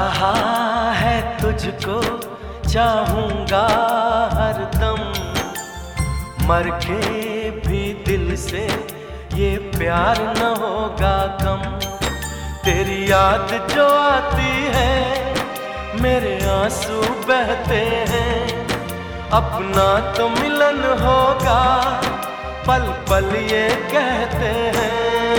चाहा है तुझको चाहूंगा हरदम, मर के भी दिल से ये प्यार न होगा कम। तेरी याद जो आती है मेरे आंसू बहते हैं, अपना तो मिलन होगा पल पल ये कहते हैं।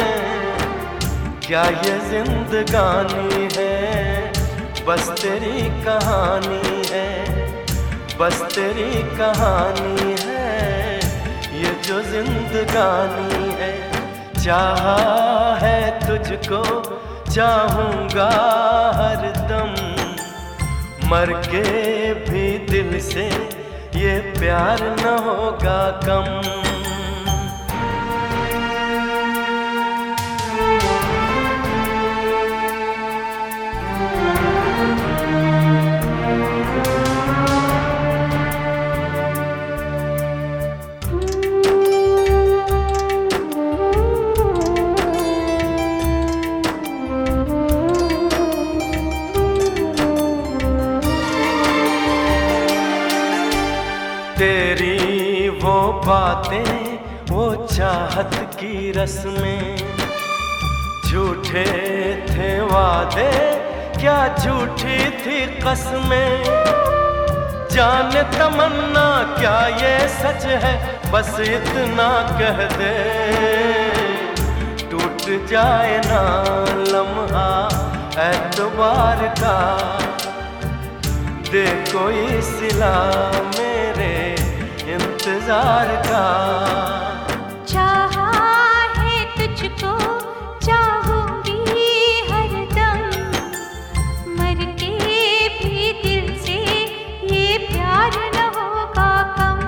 क्या ये जिंदगानी है बस तेरी कहानी है, बस तेरी कहानी है ये जो जिंदगानी है। चाहा है तुझको चाहूंगा हरदम, मर के भी दिल से ये प्यार न होगा कम। तेरी वो बातें वो चाहत की रस्में, झूठे थे वादे क्या झूठी थी कसमें। जाने तमन्ना क्या ये सच है बस इतना कह दे, टूट जाए ना लम्हा एतबार का, दे कोई सिला मेरे इंतजार का। चाहा है तुझको चाहूंगी हरदम, मर के भी दिल से ये प्यार न होगा कम।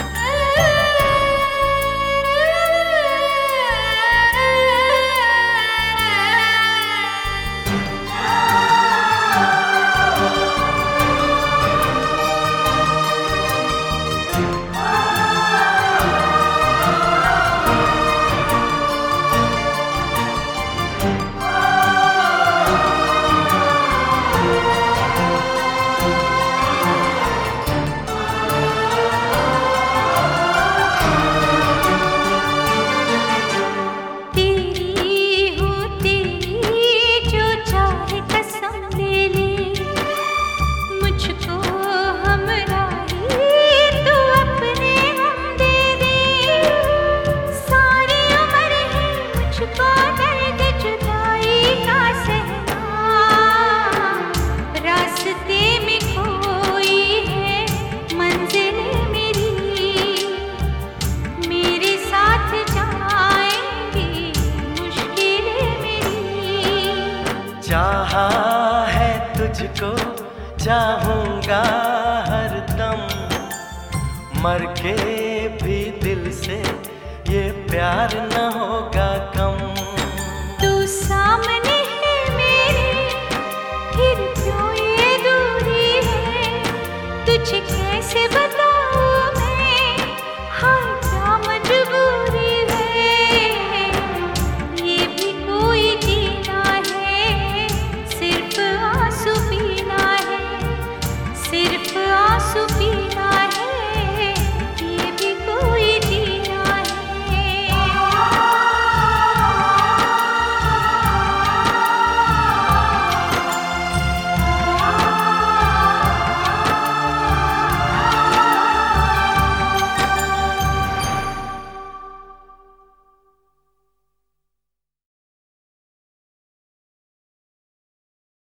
चाहा है तुझको चाहूंगा हरदम, मर के भी दिल से ये प्यार न होगा कम। तू सामने है मेरे फिर क्यों ये दूरी है, तुझे कैसे बता